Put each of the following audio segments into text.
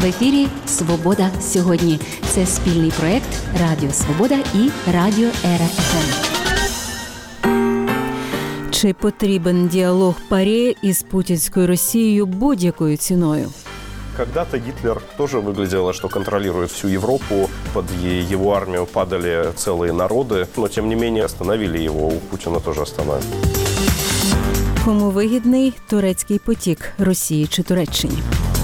В ефірі «Свобода сьогодні». Це спільний проєкт Радіо Свобода і Радіо Ера ФМ. Чи потрібен діалог ПАРЄ із путінською Росією будь-якою ціною? Когда-то Гитлер тоже выглядело, что контролирует всю Европу. Под его армию падали целые народы. Но, тем не менее, остановили его. У Путина тоже остановили. Кому вигідний турецький потік – Росії чи Туреччині?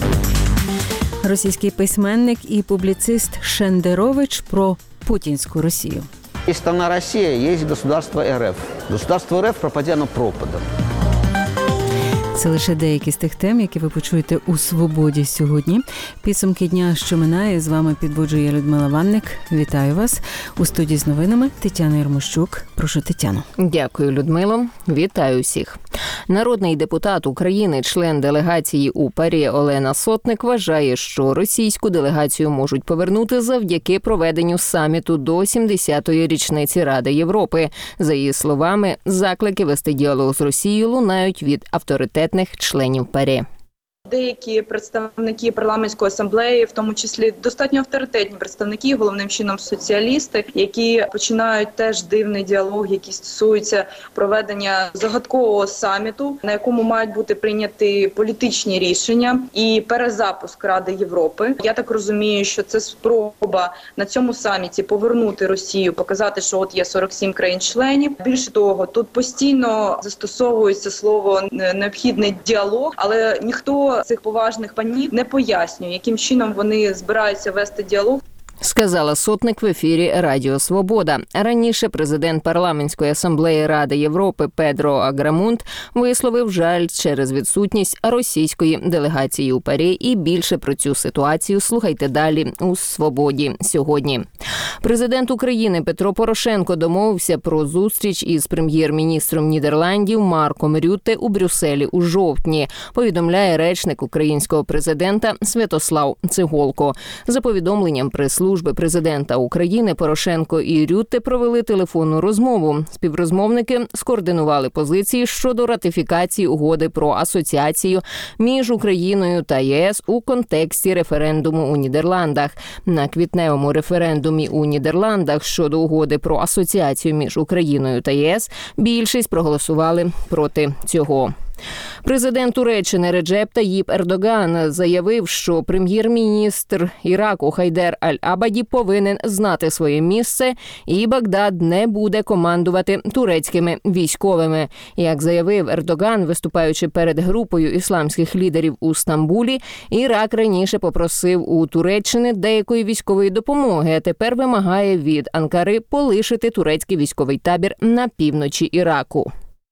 Російський письменник і публіцист Шендерович про путінську Росію. Есть страна Россия, есть государство РФ. Государство РФ пропадя, оно пропадом. Це лише деякі з тих тем, які ви почуєте у «Свободі» сьогодні. Підсумки дня, що минає, з вами підводжує Людмила Ванник. Вітаю вас. У студії з новинами Тетяна Єрмощук. Прошу, Тетяно. Дякую, Людмило. Вітаю всіх. Народний депутат України, член делегації у ПАРЄ Олена Сотник вважає, що російську делегацію можуть повернути завдяки проведенню саміту до 70-ї річниці Ради Європи. За її словами, заклики вести діалог з Росією лунають від авторитетних членів ПАРЄ. Деякі представники парламентської асамблеї, в тому числі достатньо авторитетні представники, головним чином соціалісти, які починають теж дивний діалог, який стосується проведення загадкового саміту, на якому мають бути прийняті політичні рішення і перезапуск Ради Європи. Я так розумію, що це спроба на цьому саміті повернути Росію, показати, що от є 47 країн-членів. Більше того, тут постійно застосовується слово «необхідний діалог», але ніхто цих поважних панів не пояснює, яким чином вони збираються вести діалог. Сказала Сотник в ефірі Радіо Свобода. Раніше президент парламентської асамблеї Ради Європи Педро Аграмунт висловив жаль через відсутність російської делегації у ПАРЄ. І більше про цю ситуацію слухайте далі у «Свободі сьогодні». Президент України Петро Порошенко домовився про зустріч із прем'єр-міністром Нідерландів Марком Рютте у Брюсселі у жовтні, повідомляє речник українського президента Святослав Цеголко. За повідомленням прес-служби президента України, Порошенко і Рютте провели телефонну розмову. Співрозмовники скоординували позиції щодо ратифікації угоди про асоціацію між Україною та ЄС у контексті референдуму у Нідерландах. На квітневому референдумі у Нідерландах щодо угоди про асоціацію між Україною та ЄС більшість проголосували проти цього. Президент Туреччини Реджеп Таїп Ердоган заявив, що прем'єр-міністр Іраку Хайдер Аль-Абаді повинен знати своє місце і Багдад не буде командувати турецькими військовими. Як заявив Ердоган, виступаючи перед групою ісламських лідерів у Стамбулі, Ірак раніше попросив у Туреччини деякої військової допомоги, а тепер вимагає від Анкари полишити турецький військовий табір на півночі Іраку.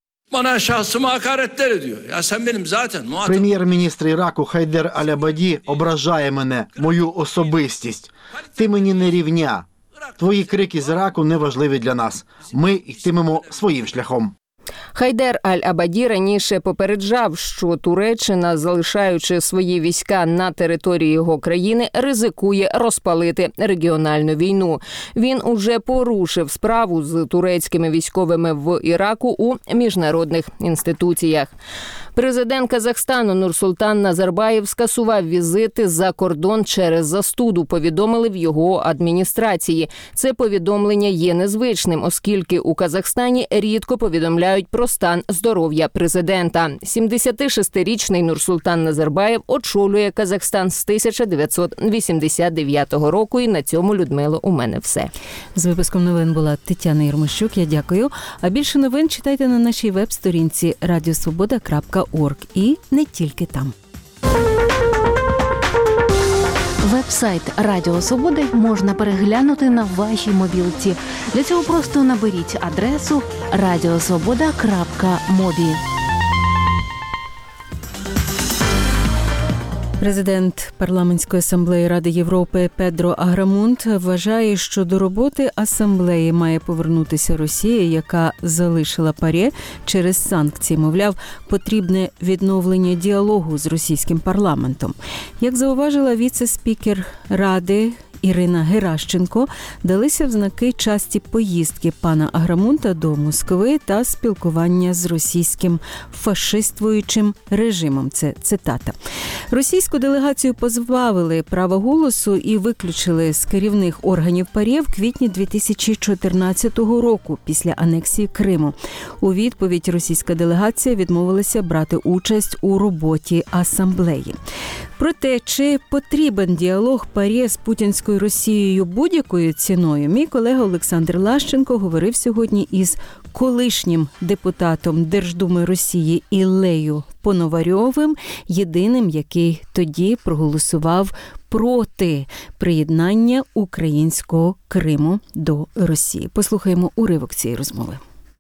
Прем'єр-міністр Іраку Хайдер Аль-Абаді ображає мене, мою особистість. Ти мені не рівня. Твої крики з Іраку не важливі для нас. Ми йтимемо своїм шляхом. Хайдер Аль-Абаді раніше попереджав, що Туреччина, залишаючи свої війська на території його країни, ризикує розпалити регіональну війну. Він уже порушив справу з турецькими військовими в Іраку у міжнародних інституціях. Президент Казахстану Нурсултан Назарбаєв скасував візити за кордон через застуду, повідомили в його адміністрації. Це повідомлення є незвичним, оскільки у Казахстані рідко повідомляють про стан здоров'я президента. 76-річний Нурсултан Назарбаєв очолює Казахстан з 1989 року. І на цьому, Людмило, у мене все. З випуском новин була Тетяна Єрмощук. Я дякую. А більше новин читайте на нашій веб-сторінці radiosvoboda.org і не тільки там. Веб-сайт Радіо Свободи можна переглянути на вашій мобілці. Для цього просто наберіть адресу radiosvoboda.mobi. Президент парламентської асамблеї Ради Європи Педро Аграмунт вважає, що до роботи асамблеї має повернутися Росія, яка залишила ПАРЄ через санкції. Мовляв, потрібне відновлення діалогу з російським парламентом. Як зауважила віце-спікер Ради Ірина Геращенко, далися в знаки часті поїздки пана Аграмунта до Москви та спілкування з російським фашиствуючим режимом. Це цитата. Російську делегацію позбавили права голосу і виключили з керівних органів ПАРЄ в квітні 2014 року після анексії Криму. У відповідь російська делегація відмовилася брати участь у роботі асамблеї. Про те, чи потрібен діалог ПАРЄ з путінською Росією будь-якою ціною, мій колега Олександр Лащенко говорив сьогодні із колишнім депутатом Держдуми Росії Іллею Пономарьовим, єдиним, який тоді проголосував проти приєднання українського Криму до Росії. Послухаємо уривок цієї розмови.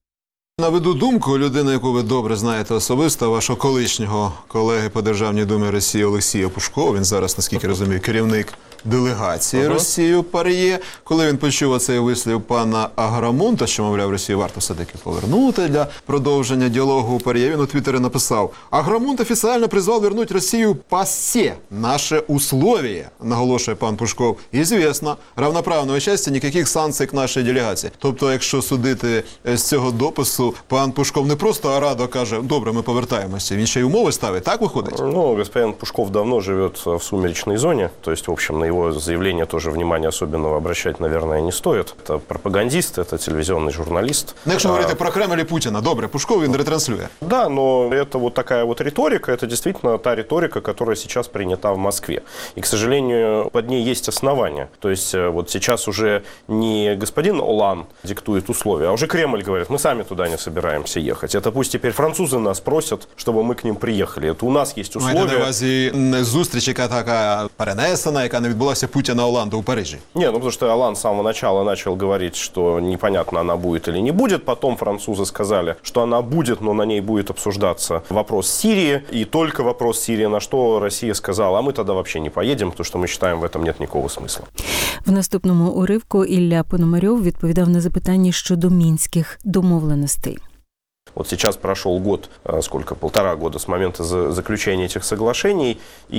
Наведу думку людини, яку ви добре знаєте особисто, вашого колишнього колеги по Державній думі Росії Олексія Пушкова. Він зараз, наскільки розумію, керівник делегації Росії у ПАРЄ. Коли він почув оцей вислів пана Аграмунта, що, мовляв, Росію варто все-таки повернути для продовження діалогу у ПАРЄ, він у Твіттері написав: «Аграмунт офіційно призвав вернуть Росію по все наше условия», наголошує пан Пушков. «Ізвісно, равноправного участі ніяких санкцій к нашій делегації». Тобто, якщо судити з цього допису, пан Пушков не просто радо каже: «Добре, ми повертаємося», він ще й умови ставить, так виходить? Ну, господин Пушков давно живет в сумеречной зоне, то есть, в общем, на его заявление тоже внимания особенного обращать, наверное, не стоит. Это пропагандист, это телевизионный журналист. Ну, якщо говорити про Кремль і Путіна, добре, Пушков він ретранслює. Да, но это вот такая вот риторика, это действительно та риторика, которая сейчас принята в Москве. И, к сожалению, под ней есть основания. То есть вот сейчас уже не господин Олан диктует условия, а уже Кремль говорит: мы сами туда не собираемся ехать. Это пусть теперь французы нас просят, чтобы мы к ним приехали. Это у нас есть условия. Маєте на увазі зустріч, яка така перенесена, яка не відбулася Путіна Оланда у Парижі? Не, ну потому что Оланд с самого начала начал говорить, что непонятно, она будет или не будет. Потом французы сказали, что она будет, но на ней будет обсуждаться вопрос Сирии. И только вопрос Сирии, на что Россия сказала: а мы тогда вообще не поедем, потому что мы считаем, в этом нет никакого смысла. В наступному уривку Ілля Пономарьов відповідав на запитання щодо мінських домовленостей. Вот сейчас прошел год, полтора года с момента заключения этих соглашений,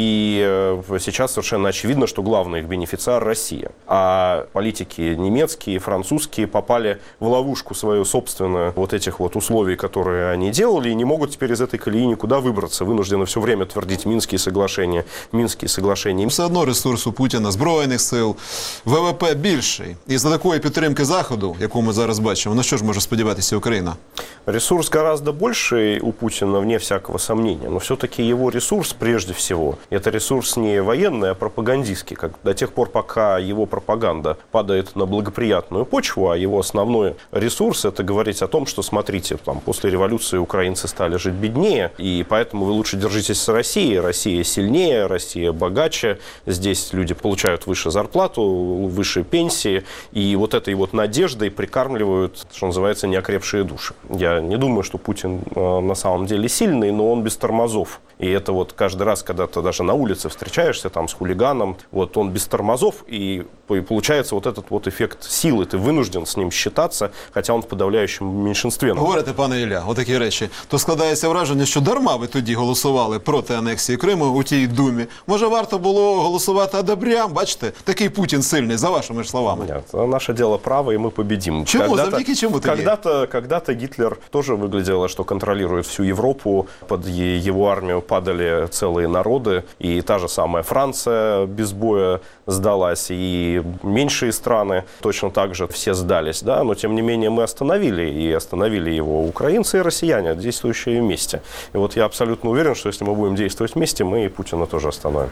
и сейчас совершенно очевидно, что главный их бенефициар – Россия. А политики немецкие, французские попали в ловушку свою собственную вот этих вот условий, которые они делали, и не могут теперь из этой колеи никуда выбраться. Вынуждены все время твердить Минские соглашения, Минские соглашения. Все одно ресурс у Путіна, Збройних сил, ВВП більший. І за такої підтримки Заходу, яку ми зараз бачимо, на що ж може сподіватися Україна? Ресурс гораздо больше у Путина, вне всякого сомнения, но все-таки его ресурс, прежде всего, это ресурс не военный, а пропагандистский. До тех пор, пока его пропаганда падает на благоприятную почву, а его основной ресурс – это говорить о том, что, смотрите, после революции украинцы стали жить беднее, и поэтому вы лучше держитесь с Россией, Россия сильнее, Россия богаче, здесь люди получают выше зарплату, выше пенсии, и вот этой вот надеждой прикармливают, что называется, неокрепшие души. Я не думаю, что Путин на самом деле сильный, но он без тормозов. И это вот каждый раз, когда ты даже на улице встречаешься там с хулиганом, вот он без тормозов, и получается вот этот вот эффект силы. Ты вынужден с ним считаться, хотя он в подавляющем меньшинстве. Говорите, пане Ілля, отакі речі. То складається враження, що дарма ви тоді голосували проти анексії Криму у тій думі. Може, варто було голосувати одобрям? Бачите, такий Путін сильний, за вашими ж словами. Нет, наше дело право, и мы победим. Чему? Завдяки чему тоді? Когда-то Гитлер тоже выглядело, что контролирует всю Европу, под его армию падали целые народы, и та же самая Франция без боя сдалась, и меньшие страны точно так же все сдались, да, но тем не менее мы остановили его украинцы и россияне, действующие вместе. И вот я абсолютно уверен, что если мы будем действовать вместе, мы и Путина тоже остановим.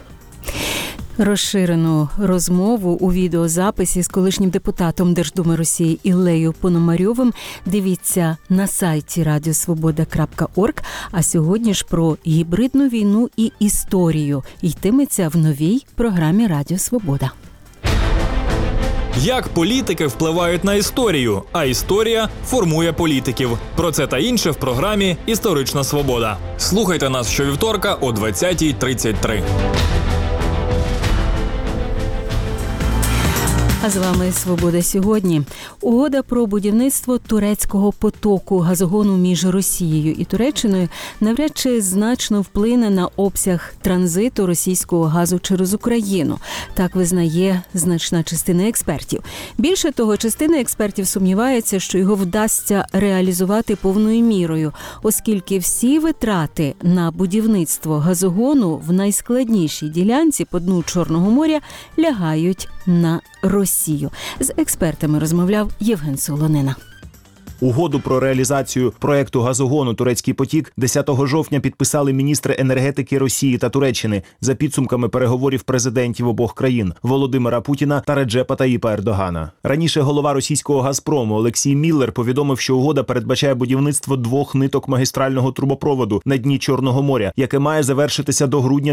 Розширену розмову у відеозаписі з колишнім депутатом Держдуми Росії Іллею Пономарьовим дивіться на сайті radiosvoboda.org. А сьогодні ж про гібридну війну і історію йтиметься в новій програмі Радіо Свобода. Як політики впливають на історію, а історія формує політиків. Про це та інше в програмі «Історична свобода». Слухайте нас щовівторка о 20:33. А з вами «Свобода сьогодні». Угода про будівництво турецького потоку газогону між Росією і Туреччиною навряд чи значно вплине на обсяг транзиту російського газу через Україну. Так визнає значна частина експертів. Більше того, частина експертів сумнівається, що його вдасться реалізувати повною мірою, оскільки всі витрати на будівництво газогону в найскладнішій ділянці по дну Чорного моря лягають на Росію. З експертами розмовляв Євген Солонина. Угоду про реалізацію проекту газогону «Турецький потік» 10 жовтня підписали міністри енергетики Росії та Туреччини за підсумками переговорів президентів обох країн – Володимира Путіна та Реджепа Таїпа Ердогана. Раніше голова російського «Газпрому» Олексій Міллер повідомив, що угода передбачає будівництво 2 ниток магістрального трубопроводу на дні Чорного моря, яке має завершитися до грудня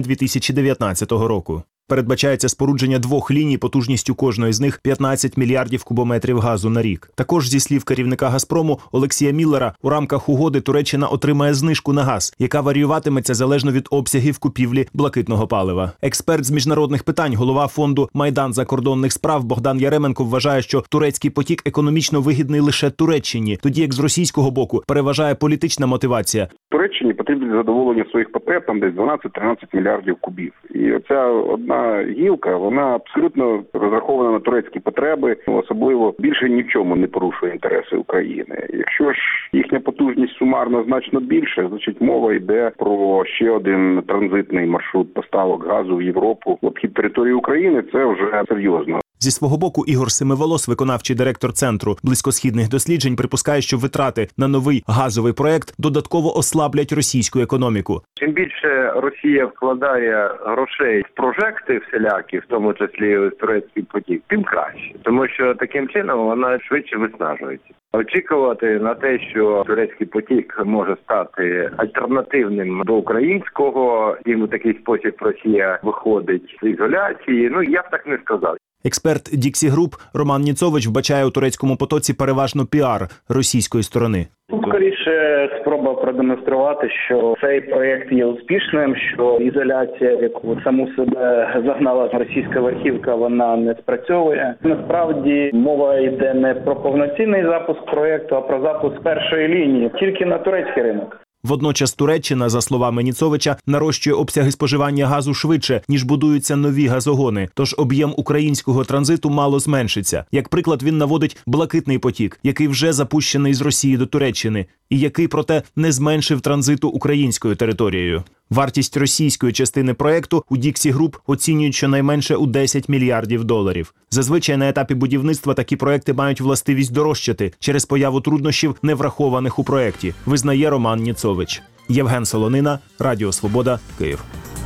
2019 року. Передбачається спорудження 2 ліній потужністю кожної з них 15 мільярдів кубометрів газу на рік. Також, зі слів керівника «Газпрому» Олексія Міллера, у рамках угоди Туреччина отримає знижку на газ, яка варіюватиметься залежно від обсягів купівлі блакитного палива. Експерт з міжнародних питань, голова фонду «Майдан закордонних справ» Богдан Яременко вважає, що турецький потік економічно вигідний лише Туреччині, тоді як з російського боку переважає політична мотивація. Туреччині потрібно задоволення своїх потреб там десь 12-13 мільярдів кубів. І оця одна гілка, вона абсолютно розрахована на турецькі потреби, особливо більше ні в чому не порушує інтереси України. Якщо ж їхня потужність сумарно значно більше, значить мова йде про ще один транзитний маршрут поставок газу в Європу в обхід території України. Це вже серйозно. Зі свого боку, Ігор Семиволос, виконавчий директор Центру близькосхідних досліджень, припускає, що витрати на новий газовий проект додатково ослаблять російську економіку. Чим більше Росія вкладає грошей в прожекти всілякі, в тому числі в турецький потік, тим краще. Тому що таким чином вона швидше виснажується. Очікувати на те, що турецький потік може стати альтернативним до українського, і в такий спосіб Росія виходить з ізоляції, я б так не сказав. Експерт Діксі Груп Роман Ніцович вбачає у турецькому потоці переважно піар російської сторони. Тут скоріше спроба продемонструвати, що цей проєкт є успішним, що ізоляція, в яку саму себе загнала російська верхівка, вона не спрацьовує. Насправді мова йде не про повноцінний запуск проєкту, а про запуск першої лінії, тільки на турецький ринок. Водночас Туреччина, за словами Ніцовича, нарощує обсяги споживання газу швидше, ніж будуються нові газогони, тож об'єм українського транзиту мало зменшиться. Як приклад, він наводить блакитний потік, який вже запущений з Росії до Туреччини, і який, проте, не зменшив транзиту українською територією. Вартість російської частини проекту у Діксі Груп оцінюють щонайменше у $10 мільярдів. Зазвичай на етапі будівництва такі проекти мають властивість дорожчати через появу труднощів, не врахованих у проекті, визнає Роман Ніцович. Євген Солонина, Радіо Свобода, Київ.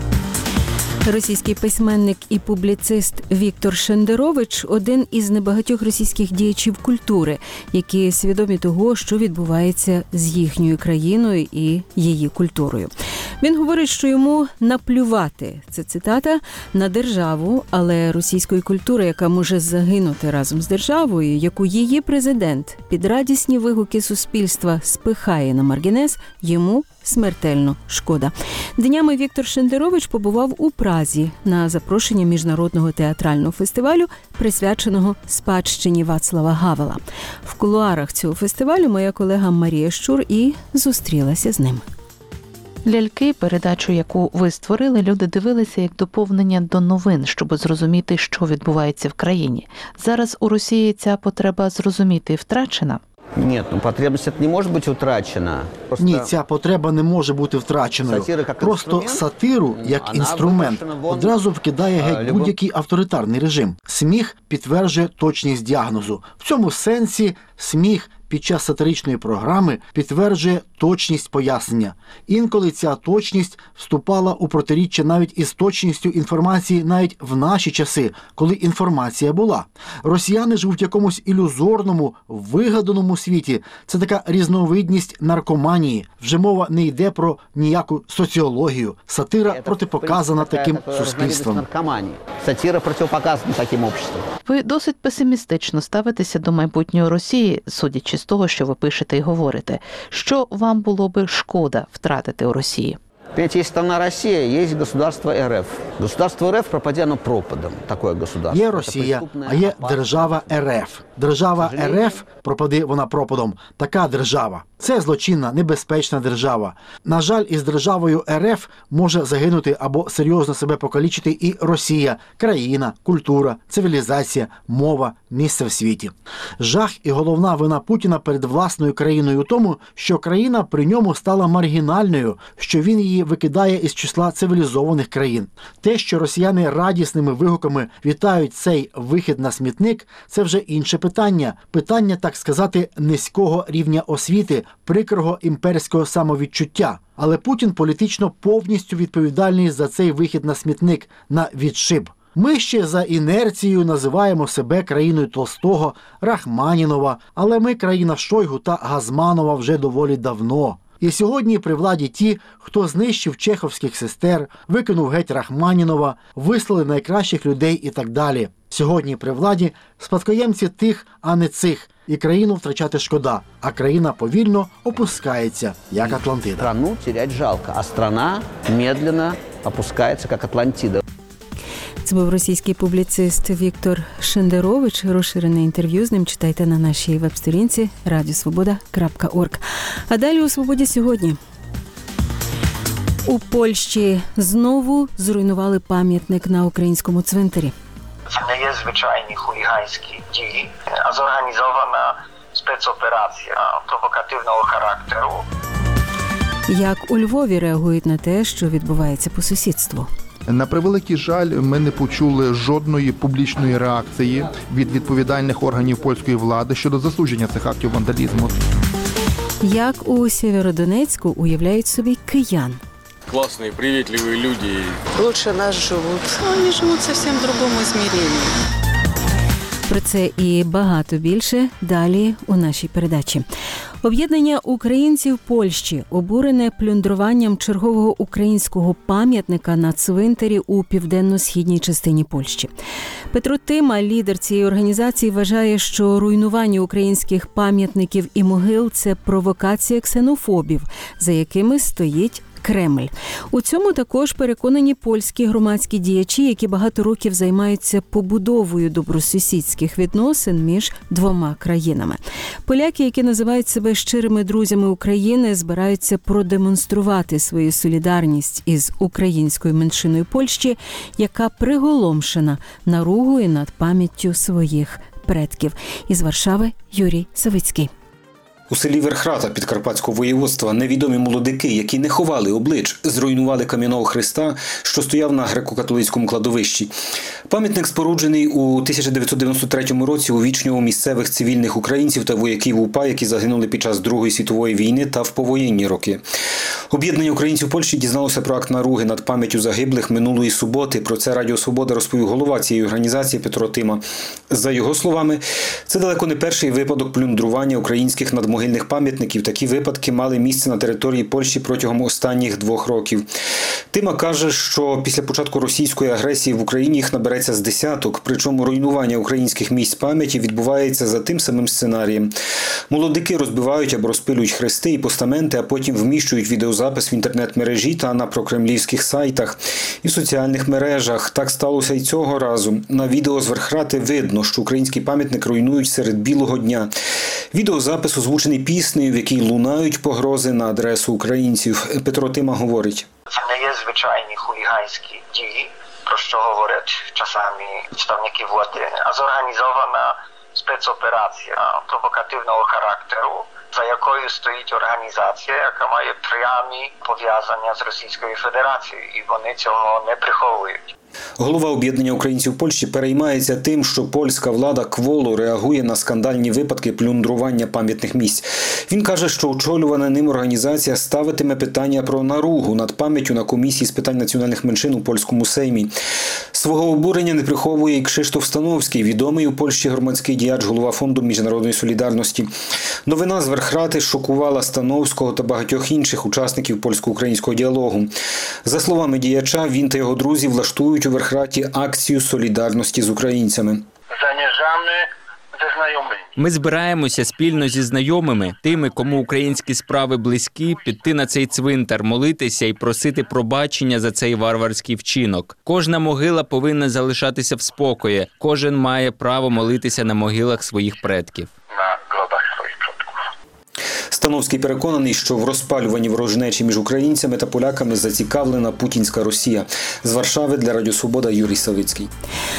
Російський письменник і публіцист Віктор Шендерович – один із небагатьох російських діячів культури, які свідомі того, що відбувається з їхньою країною і її культурою. Він говорить, що йому наплювати, це цитата, на державу, але російської культури, яка може загинути разом з державою, яку її президент під радісні вигуки суспільства спихає на маргінез, йому смертельно шкода. Днями Віктор Шендерович побував у Празі на запрошення міжнародного театрального фестивалю, присвяченого спадщині Вацлава Гавела. В кулуарах цього фестивалю моя колега Марія Щур і зустрілася з ним. «Ляльки», передачу, яку ви створили, люди дивилися як доповнення до новин, щоб зрозуміти, що відбувається в країні. Зараз у Росії ця потреба зрозуміти втрачена? Ні, потребність не може бути втрачена. Ні, ця потреба не може бути втраченою. Просто сатиру, як інструмент, одразу вкидає геть будь-який авторитарний режим. Сміх підтверджує точність діагнозу. В цьому сенсі сміх під час сатиричної програми підтверджує точність пояснення. Інколи ця точність вступала у протиріччя навіть із точністю інформації навіть в наші часи, коли інформація була. Росіяни живуть в якомусь ілюзорному, вигаданому світі. Це така різновидність наркоманії. Вже мова не йде про ніяку соціологію. Сатира протипоказана таким суспільством. Сатира протипоказана таким обществом. Ви досить песимістично ставитеся до майбутньої Росії, судячи з того, що ви пишете і говорите. Що вам було би шкода втратити у Росії? Понимаете, есть страна Россия, есть государство РФ. Государство РФ, пропадя, оно пропадом. Такое государство. Є Росія, а є держава РФ. Держава РФ, пропади вона пропадом, така держава. Це злочинна, небезпечна держава. На жаль, із державою РФ може загинути або серйозно себе покалічити і Росія. Країна, культура, цивілізація, мова, місце в світі. Жах і головна вина Путіна перед власною країною у тому, що країна при ньому стала маргінальною, що він її викидає із числа цивілізованих країн. Те, що росіяни радісними вигуками вітають цей вихід на смітник, це вже інше питання. Питання, так сказати, низького рівня освіти, прикрого імперського самовідчуття. Але Путін політично повністю відповідальний за цей вихід на смітник, на відшиб. Ми ще за інерцією називаємо себе країною Толстого, Рахманінова, але ми країна Шойгу та Газманова вже доволі давно. І сьогодні при владі ті, хто знищив чеховських сестер, викинув геть Рахманінова, вислали найкращих людей і так далі. Сьогодні при владі спадкоємці тих, а не цих. І країну втрачати шкода, а країна повільно опускається, як Атлантида. Страну терять жалко, а страна медленно опускається, як Атлантида. Це був російський публіцист Віктор Шендерович. Розширене інтерв'ю з ним читайте на нашій веб-сторінці radiosvoboda.org. А далі у «Свободі сьогодні». У Польщі знову зруйнували пам'ятник на українському цвинтарі. Це не є звичайні хуліганські дії, а зорганізована спецоперація провокативного характеру. Як у Львові реагують на те, що відбувається по сусідству? На превеликий жаль, ми не почули жодної публічної реакції від відповідальних органів польської влади щодо засудження цих актів вандалізму. Як у Сєвєродонецьку уявляють собі киян? Классные, приветливые люди. Лучше нас живут. Они живут совсем в другом измерении. Про це і багато більше далі у нашій передачі. Об'єднання українців Польщі обурене плюндруванням чергового українського пам'ятника на цвинтарі у південно-східній частині Польщі. Петро Тима, лідер цієї організації, вважає, що руйнування українських пам'ятників і могил – це провокація ксенофобів, за якими стоїть Кремль. У цьому також переконані польські громадські діячі, які багато років займаються побудовою добросусідських відносин між двома країнами. Поляки, які називають себе щирими друзями України, збираються продемонструвати свою солідарність із українською меншиною Польщі, яка приголомшена наругою над пам'яттю своїх предків. Із Варшави Юрій Савицький. У селі Верхрата Підкарпатського воєводства невідомі молодики, які не ховали облич, зруйнували кам'яного хреста, що стояв на греко-католицькому кладовищі. Пам'ятник споруджений у 1993 році увічнював місцевих цивільних українців та вояків УПА, які загинули під час Другої світової війни та в повоєнні роки. Об'єднання українців Польщі дізналося про акт наруги над пам'яттю загиблих минулої суботи. Про це Радіо Свобода розповів голова цієї організації Петро Тима. За його словами, це далеко не перший випадок плюндрування українських надмогильних пам'ятників. Такі випадки мали місце на території Польщі протягом останніх 2 років. Тима каже, що після початку російської агресії в Україні їх набереться з десяток, причому руйнування українських місць пам'яті відбувається за тим самим сценарієм. Молодики розбивають або розпилюють хрести і постаменти, а потім вміщують відеозапис в інтернет-мережі та на прокремлівських сайтах і в соціальних мережах. Так сталося і цього разу. На відео з Верхрати видно, що український пам'ятник руйнують серед білого дня. Відеозапис озвучений піснею, в якій лунають погрози на адресу українців. Петро Тима говорить. Це не є звичайні хуліганські дії, про що говорять часами представники влади, а зорганізована спецоперація провокативного характеру, за якою стоїть організація, яка має прямі пов'язання з Російською Федерацією, і вони цього не приховують. Голова об'єднання українців Польщі переймається тим, що польська влада кволо реагує на скандальні випадки плюндрування пам'ятних місць. Він каже, що очолювана ним організація ставитиме питання про наругу над пам'яттю на комісії з питань національних меншин у польському Сеймі. Свого обурення не приховує і Кшиштоф Становський, відомий у Польщі громадський діяч, голова Фонду міжнародної солідарності. Новина з Верхрати шокувала Становського та багатьох інших учасників польсько-українського діалогу. За словами діяча, він та його друзі влаштують у Верхраті акцію солідарності з українцями. Zamierzamy ze znajomymi Ми збираємося спільно зі знайомими, тими, кому українські справи близькі, піти на цей цвинтар, молитися і просити пробачення за цей варварський вчинок. Кожна могила повинна залишатися в спокої. Кожен має право молитися на могилах своїх предків. Становський переконаний, що в розпалюванні ворожнечі між українцями та поляками зацікавлена путінська Росія. З Варшави для Радіо Свобода Юрій Савицький.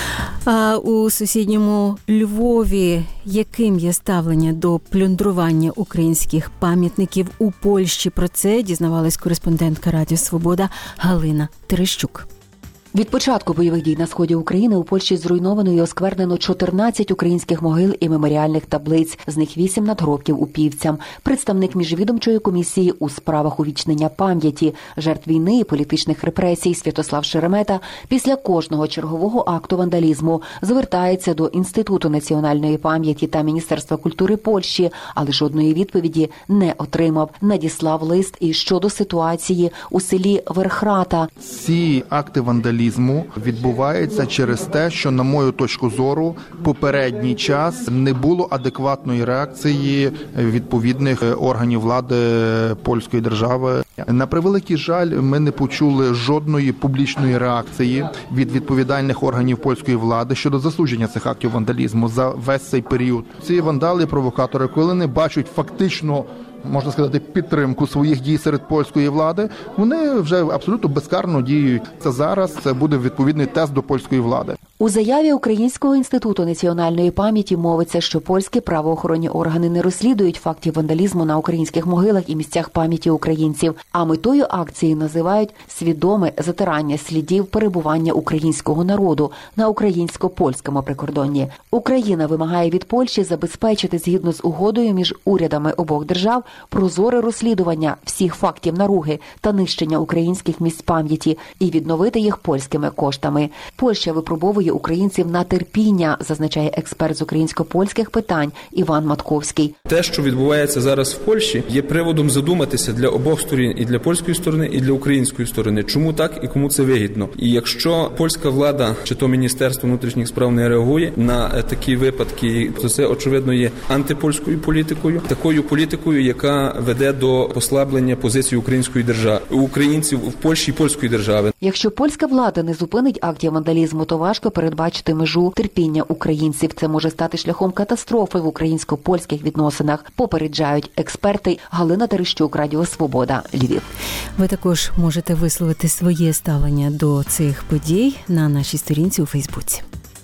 А у сусідньому Львові яким є ставлення до плюндрування українських пам'ятників у Польщі? Про це дізнавалась кореспондентка Радіо Свобода Галина Терещук. Від початку бойових дій на сході України у Польщі зруйновано і осквернено 14 українських могил і меморіальних таблиць, з них 8 надгробків упівцям. Представник міжвідомчої комісії у справах увічнення пам'яті жертв війни і політичних репресій Святослав Шеремета після кожного чергового акту вандалізму звертається до Інституту національної пам'яті та Міністерства культури Польщі, але жодної відповіді не отримав. Надіслав лист і щодо ситуації у селі Верхрата. Ці акти вандалізму відбувається через те, що, на мою точку зору, попередній час не було адекватної реакції відповідних органів влади польської держави. На превеликий жаль, ми не почули жодної публічної реакції від відповідальних органів польської влади щодо засудження цих актів вандалізму за весь цей період. Ці вандали-провокатори, коли не бачать фактично, можна сказати, підтримку своїх дій серед польської влади, вони вже абсолютно безкарно діють. Це зараз буде відповідний тест до польської влади. У заяві Українського інституту національної пам'яті мовиться, що польські правоохоронні органи не розслідують фактів вандалізму на українських могилах і місцях пам'яті українців, а метою акції називають свідоме затирання слідів перебування українського народу на українсько-польському прикордонні. Україна вимагає від Польщі забезпечити згідно з угодою між урядами обох держав прозоре розслідування всіх фактів наруги та нищення українських місць пам'яті і відновити їх польськими коштами. Польща випробовує українців на терпіння, зазначає експерт з українсько-польських питань Іван Матковський. Те, що відбувається зараз в Польщі, є приводом задуматися для обох сторін, і для польської сторони, і для української сторони. Чому так і кому це вигідно? І якщо польська влада, чи то Міністерство внутрішніх справ не реагує на такі випадки, то це, очевидно, є антипольською політикою, такою політикою, яка веде до послаблення позиції української держави, українців в Польщі і польської держави. Якщо польська влада не зупинить актів вандалізму, то важко передбачити межу терпіння українців. Це може стати шляхом катастрофи в українсько-польських відносинах, попереджають експерти. Галина Терещук, Радіо Свобода, Львів. Ви також можете висловити своє ставлення до цих подій на нашій сторінці у Фейсбуці.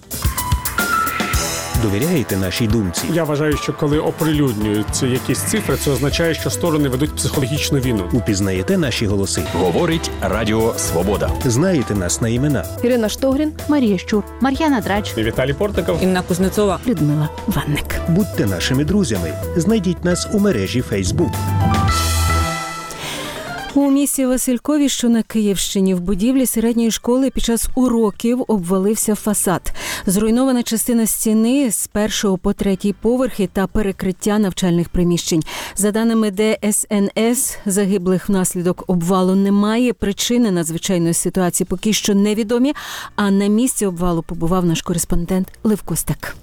Довіряєте нашій думці? Я вважаю, що коли оприлюднюються якісь цифри, це означає, що сторони ведуть психологічну війну. Упізнаєте наші голоси? Говорить Радіо Свобода. Знаєте нас на імена? Ірина Штогрін, Марія Щур, Мар'яна Драч, Віталій Портников, Інна Кузнецова, Людмила Ванник. Будьте нашими друзями. Знайдіть нас у мережі Фейсбук. У місті Василькові, що на Київщині, в будівлі середньої школи під час уроків обвалився фасад. Зруйнована частина стіни з 1 по 3 поверхи та перекриття навчальних приміщень. За даними ДСНС, загиблих внаслідок обвалу немає. Причини надзвичайної ситуації поки що невідомі, а на місці обвалу побував наш кореспондент Лев Костак.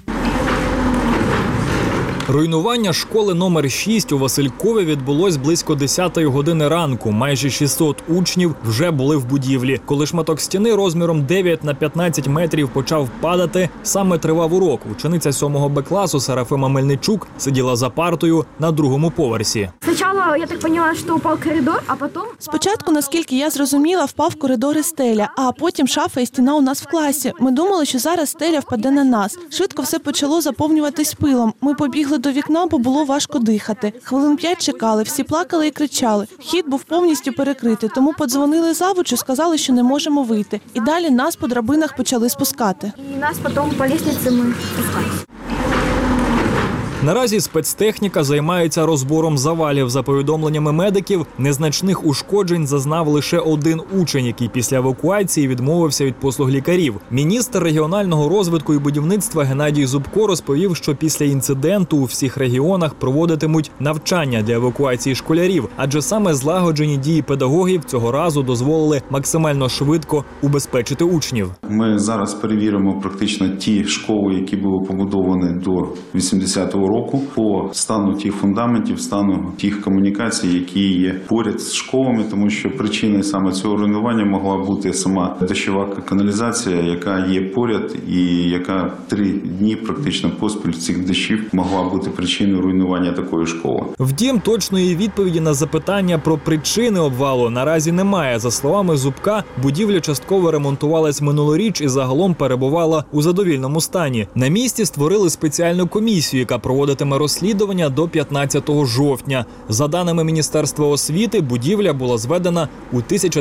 Руйнування школи номер 6 у Василькові відбулось близько 10-ї години ранку. Майже 600 учнів вже були в будівлі. Коли шматок стіни розміром 9 на 15 метрів почав падати, саме тривав урок. Учениця 7-го Б-класу Серафима Мельничук сиділа за партою на 2-му поверсі. Спочатку, я так поняла, що упав коридор, а потім... Спочатку, наскільки я зрозуміла, впав коридор і стеля, а потім шафа і стіна у нас в класі. Ми думали, що зараз стеля впаде на нас. Швидко все почало заповнюватись пилом. Ми побігли до вікна, бо було важко дихати. Хвилин 5 чекали, всі плакали і кричали. Вхід був повністю перекритий, тому подзвонили завучу, сказали, що не можемо вийти. І далі нас по драбинах почали спускати. І нас потім по лестниці ми спускалися. Наразі спецтехніка займається розбором завалів. За повідомленнями медиків, незначних ушкоджень зазнав лише один учень, який після евакуації відмовився від послуг лікарів. Міністр регіонального розвитку і будівництва Геннадій Зубко розповів, що після інциденту у всіх регіонах проводитимуть навчання для евакуації школярів, адже саме злагоджені дії педагогів цього разу дозволили максимально швидко убезпечити учнів. Ми зараз перевіримо практично ті школи, які були побудовані до 80-го року, по стану тих фундаментів, стану тих комунікацій, які є поряд з школами, тому що причиною саме цього руйнування могла бути сама дощова каналізація, яка є поряд і яка 3 дні практично поспіль цих дощів могла бути причиною руйнування такої школи. Втім, точної відповіді на запитання про причини обвалу наразі немає. За словами Зубка, будівля частково ремонтувалась минулоріч і загалом перебувала у задовільному стані. На місці створили спеціальну комісію, яка проводитиме розслідування до 15 жовтня. За даними Міністерства освіти, будівля була зведена у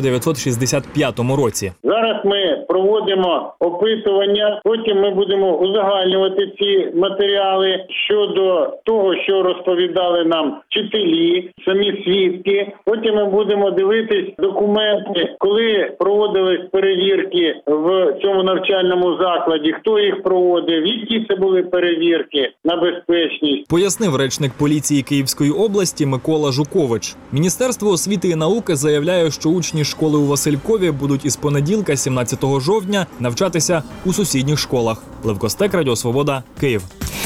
1965 році. Зараз ми проводимо опитування, потім ми будемо узагальнювати ці матеріали щодо того, що розповідали нам вчителі, самі свідки. Потім ми будемо дивитись документи, коли проводились перевірки в цьому навчальному закладі, хто їх проводив, які це були перевірки на безпечність. Пояснив речник поліції Київської області Микола Жукович. Міністерство освіти і науки заявляє, що учні школи у Василькові будуть із понеділка, 17 жовтня, навчатися у сусідніх школах. Лев Костек, Радіо Свобода, Київ.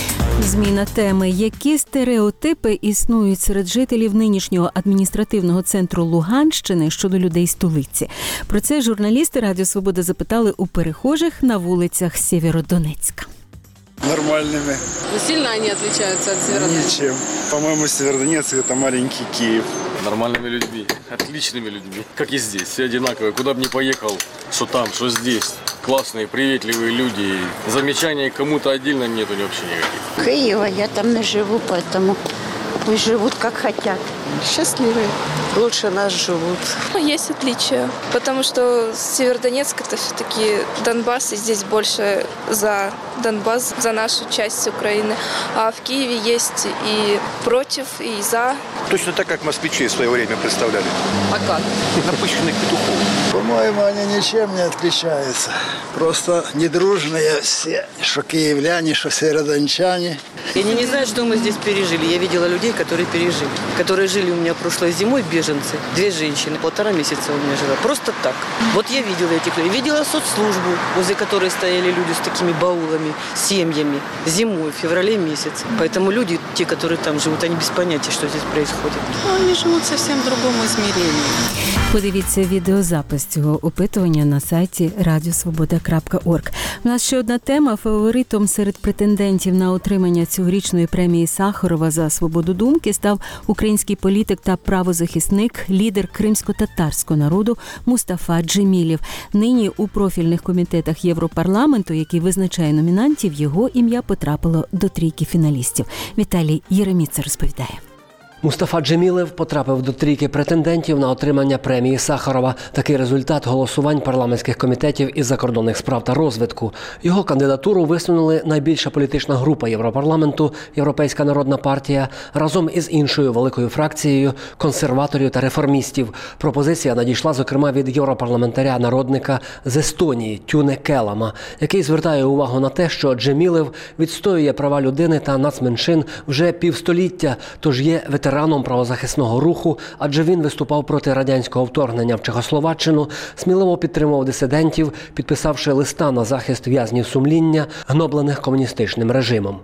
Зміна теми. Які стереотипи існують серед жителів нинішнього адміністративного центру Луганщини щодо людей столиці? Про це журналісти Радіо Свобода запитали у перехожих на вулицях Сєвєродонецька. Нормальными. Сильно они отличаются от Северодонецка? Ничем. По-моему, Северодонецк – это маленький Киев. Нормальными людьми, отличными людьми. Как и здесь, все одинаковые. Куда бы ни поехал, что там, что здесь. Классные, приветливые люди. Замечаний кому-то отдельно нету вообще никаких. Киева, я там не живу, поэтому пусть живут как хотят. Счастливые. Лучше нас живут. Есть отличия, потому что Северодонецк – это все-таки Донбасс, и здесь больше за Донбасс, за нашу часть Украины. А в Киеве есть и против, и за. Точно так, как москвичи в свое время представляли. А как? Напыщенных петухов. По-моему, они ничем не отличаются. Просто недружные все, что киевляне, что северодончане. Они не знают, что мы здесь пережили. Я видела людей, которые пережили. Которые жили у меня прошлой зимой, беженцы. 2 женщины, 1,5 месяца у меня жила. Просто так. Вот я видела этих людей. Видела соцслужбу, возле которой стояли люди с такими баулами, семьями. Зимой, в феврале месяце. Поэтому люди, те, которые там живут, они без понятия, что здесь происходит. Они живут совсем в другом измерении. Подивіться відеозапис цього опитування на сайті radiosvoboda.org. У нас ще одна тема. Фаворитом серед претендентів на отримання цьогорічної премії Сахарова за свободу думки став український політик та правозахисник, лідер кримсько-татарського народу Мустафа Джемілєв. Нині у профільних комітетах Європарламенту, який визначає номінантів, його ім'я потрапило до трійки фіналістів. Віталій Єреміца розповідає. Мустафа Джемілєв потрапив до трійки претендентів на отримання премії Сахарова. Такий результат голосувань парламентських комітетів із закордонних справ та розвитку. Його кандидатуру висунули найбільша політична група Європарламенту «Європейська народна партія» разом із іншою великою фракцією консерваторів та реформістів. Пропозиція надійшла, зокрема, від європарламентаря-народника з Естонії Тюне Келама, який звертає увагу на те, що Джемілєв відстоює права людини та нацменшин вже півстоліття, тож є ветераном правозахисного руху, адже він виступав проти радянського вторгнення в Чехословаччину, сміливо підтримував дисидентів, підписавши листа на захист в'язнів сумління, гноблених комуністичним режимом.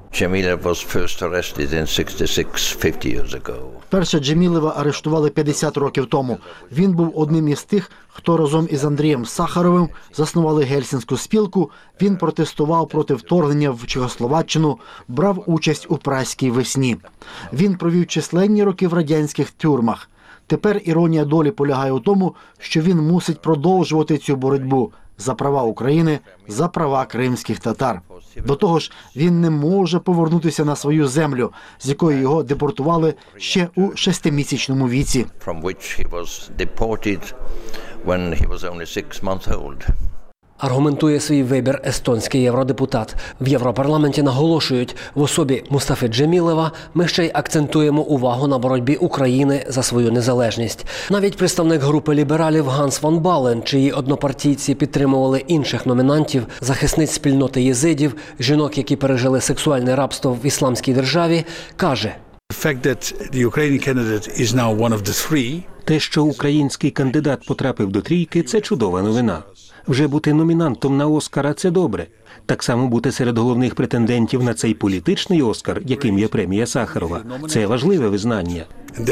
Перше Джемілєва арештували 50 років тому. Він був одним із тих, хто разом із Андрієм Сахаровим заснували Гельсінську спілку. Він протестував проти вторгнення в Чехословаччину, брав участь у Празькій весні. Він провів численні роки в радянських тюрмах. Тепер іронія долі полягає у тому, що він мусить продовжувати цю боротьбу за права України, за права кримських татар. До того ж, він не може повернутися на свою землю, з якої його депортували ще у 6-місячному віці. Аргументує свій вибір естонський євродепутат. В Європарламенті наголошують, в особі Мустафи Джемілева ми ще й акцентуємо увагу на боротьбі України за свою незалежність. Навіть представник групи лібералів Ганс Ван Бален, чиї однопартійці підтримували інших номінантів, захисниць спільноти єзидів, жінок, які пережили сексуальне рабство в ісламській державі, каже: Те, що український кандидат потрапив до трійки – це чудова новина. Вже бути номінантом на Оскара – це добре. Так само бути серед головних претендентів на цей політичний Оскар, яким є премія Сахарова – це важливе визнання.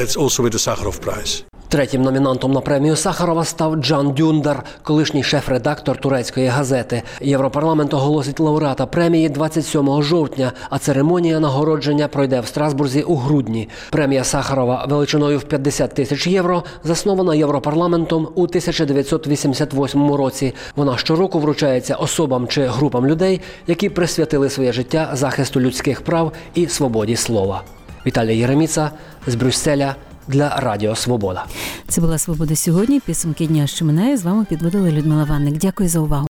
Третім номінантом на премію Сахарова став Джан Дюндар, колишній шеф-редактор турецької газети. Європарламент оголосить лауреата премії 27 жовтня, а церемонія нагородження пройде в Страсбурзі у грудні. Премія Сахарова величиною в 50 тисяч євро заснована Європарламентом у 1988 році. Вона щороку вручається особам чи групам людей, які присвятили своє життя захисту людських прав і свободі слова. Віталій Єреміца з Брюсселя для Радіо Свобода. Це була «Свобода сьогодні». Підсумки дня, що минає. З вами підводила Людмила Ванник. Дякую за увагу.